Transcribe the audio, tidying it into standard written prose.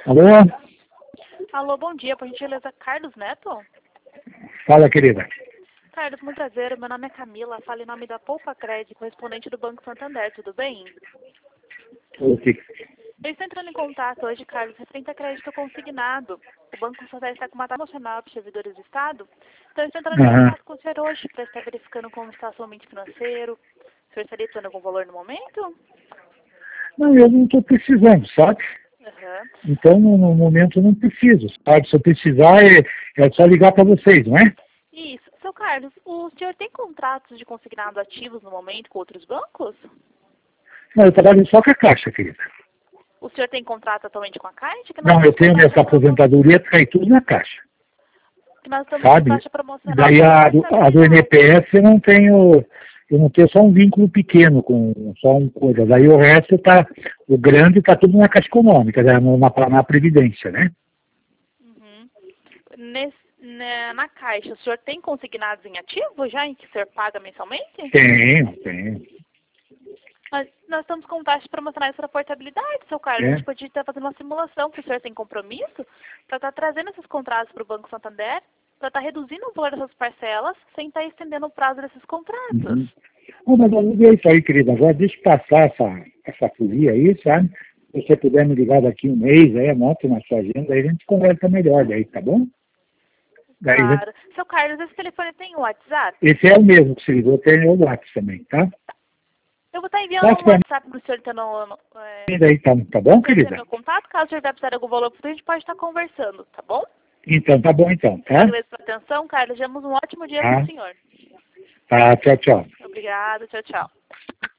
Alô? Alô, bom dia, por gentileza, Carlos Neto? Fala, querida. Carlos, muito prazer, meu nome é Camila, falo em nome da Poupa Crédito, correspondente do Banco Santander, tudo bem? Ok. Eu estou entrando em contato hoje, Carlos, referente a crédito consignado. O Banco Santander está com uma taxa nacional para os servidores do Estado, então eu estou entrando em contato com o senhor hoje para estar verificando como está o seu momento financeiro. O senhor estaria precisando de algum valor no momento? Não, eu não estou precisando, sabe? Aham. Então, no momento, eu não preciso, sabe? Se eu precisar, é só ligar para vocês, não é? Isso. Seu Carlos, o senhor tem contratos de consignado ativos no momento com outros bancos? Não, eu trabalho só com a Caixa, querida. O senhor tem contrato atualmente com a Caixa? Que nós Não, eu estamos com tenho taxa minha aposentadoria, cai tudo na Caixa, que nós estamos com sabe? taxa promocional Daí de a do portabilidade. NPS eu não tenho só um vínculo pequeno com só uma coisa. Daí o resto tá, o grande está tudo na Caixa Econômica, né, na Previdência, né? Uhum. Na Caixa, o senhor tem consignados em ativo já, em que o senhor paga mensalmente? Tenho. Mas nós estamos com taxas promocionais para portabilidade, seu Carlos. A É. gente podia estar fazendo uma simulação, se o senhor tem compromisso, para estar trazendo esses contratos para o Banco Santander, para estar reduzindo o valor dessas parcelas, sem estar estendendo o prazo desses contratos. Uhum. Oh, mas vamos ver isso aí, querida. Agora deixa eu passar essa folia aí, sabe? Se você puder me ligar daqui um mês, aí anota na sua agenda, aí a gente conversa melhor daí, tá bom? Daí, Claro. Seu Carlos, esse telefone tem o WhatsApp? esse é o mesmo que você ligou, tem o WhatsApp também, tá? Eu vou estar enviando Passa um pra WhatsApp para o senhor ter mim daí, tá bom, ter querida? meu contato. Caso o senhor precisar de algum valor, a gente pode estar conversando, tá bom? Então, tá bom então, tá? Agradeço pela atenção, Carlos. Desejamos um ótimo dia para o senhor. Tá, tchau, tchau. Obrigada, tchau, tchau.